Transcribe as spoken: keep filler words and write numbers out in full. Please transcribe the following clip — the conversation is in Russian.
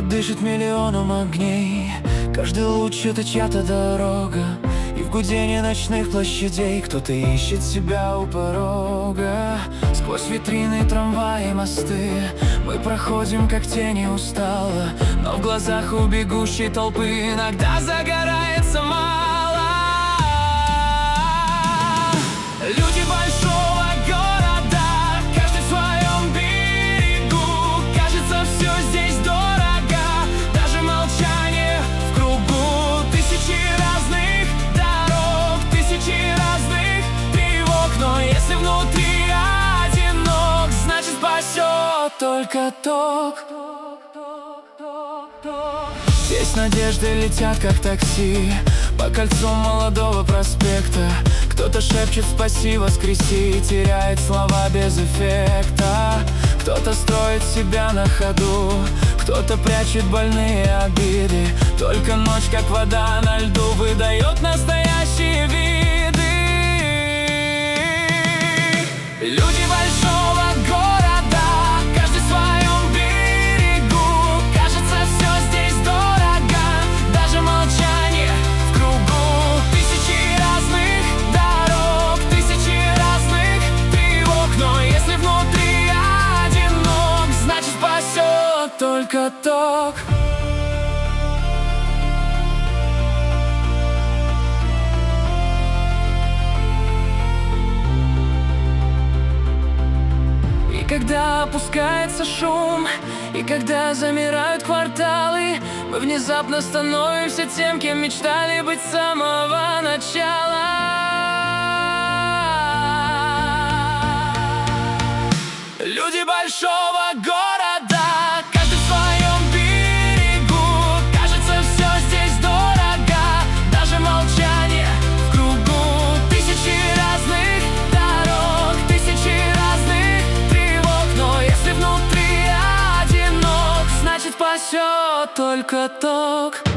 Город дышит миллионом огней, каждый луч — это чья-то дорога. И в гудении ночных площадей кто-то ищет себя у порога. Сквозь витрины, трамваи, мосты мы проходим, как тени, устало. Но в глазах у бегущей толпы иногда загорается мало. Люди большого города, каждый в своем берегу. Кажется, все здесь дорого, даже молчание в кругу. Тысячи разных дорог, тысячи разных тревог. Но если внутри одинок, значит спасет только ток. Здесь надежды летят, как такси, по кольцу молодого проспекта. Кто-то шепчет «спаси, воскреси», теряет слова без эффекта. Кто-то строит себя на ходу, кто-то прячет больные обиды. Только ночь, как вода на льду, выдает настоящие виды. Люди большого города, каждый в своем берегу. Кажется, все здесь дорого, даже молчание в кругу. Тысячи разных дорог, тысячи разных тревог. Но если внутри одинок, значит спасет только ток. И когда опускается шум, и когда замирают кварталы, мы внезапно становимся тем, кем мечтали быть с самого начала. Люди большого города, каждый в своем берегу. Кажется, все здесь дорого, даже молчание в кругу. Тысячи разных дорог, тысячи разных тревог. Но если внутри одинок, значит спасет только ток.